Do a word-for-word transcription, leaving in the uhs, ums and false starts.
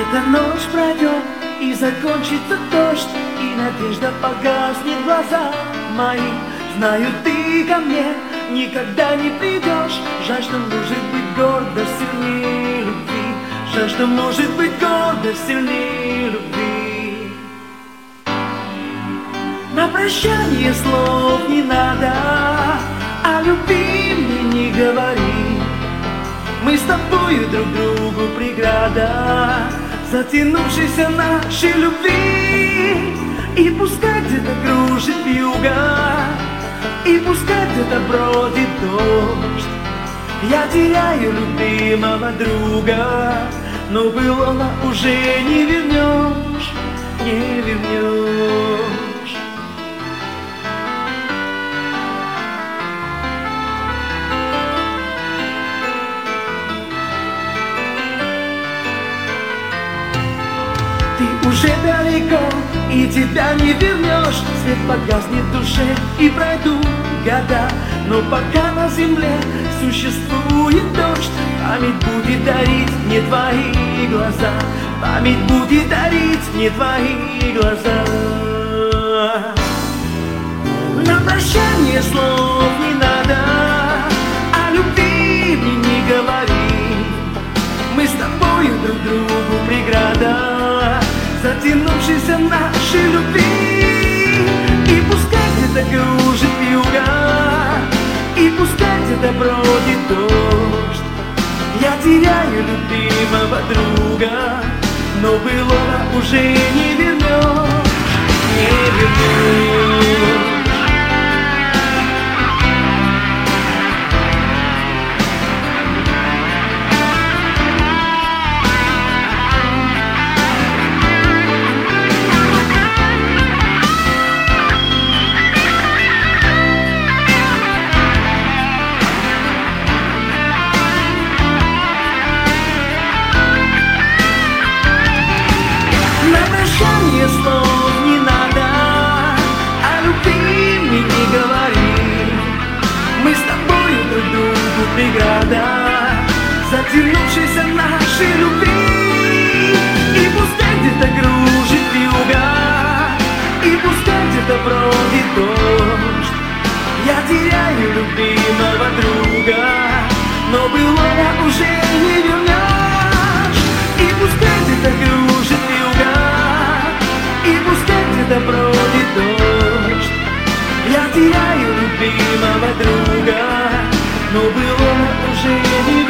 Эта ночь пройдет и закончится дождь, и надежда погаснет в глазах моих. Знаю, ты ко мне никогда не придешь. Жаль, что может быть гордость сильнее любви. Жаль, что может быть гордость сильнее любви. На прощание слов не надо, о любви мне не говори. Мы с тобою друг другу преграда затянувшейся нашей любви. И пускай где-то кружит вьюга, и пускай где-то бродит дождь, я теряю любимого друга, но былого уже не вернешь, не вернешь. Ты уже далеко, и тебя не вернешь. Свет погаснет в душе, и пройдут года, но пока на земле существует дождь, память будет дарить мне твои глаза. Память будет дарить мне твои глаза. На прощание слов не надо, о любви мне не говори. Мы с тобою друг другу преграда затянувшейся нашей любви. И пускай где-то кружит вьюга, и пускай где-то бродит дождь, я теряю любимого друга, но былого уже не вернешь, не вернешь. Слов не надо, о любви мне не говори. Мы с тобою друг другу преграда затянувшейся нашей любви. И пускай где-то кружит вьюга, и пускай где-то бродит дождь, я теряю любимого друга, но былого уже не вернешь. И пускай где-то кружит вьюга, и пускай где-то бродит дождь, я теряю любимого друга, но былого уже не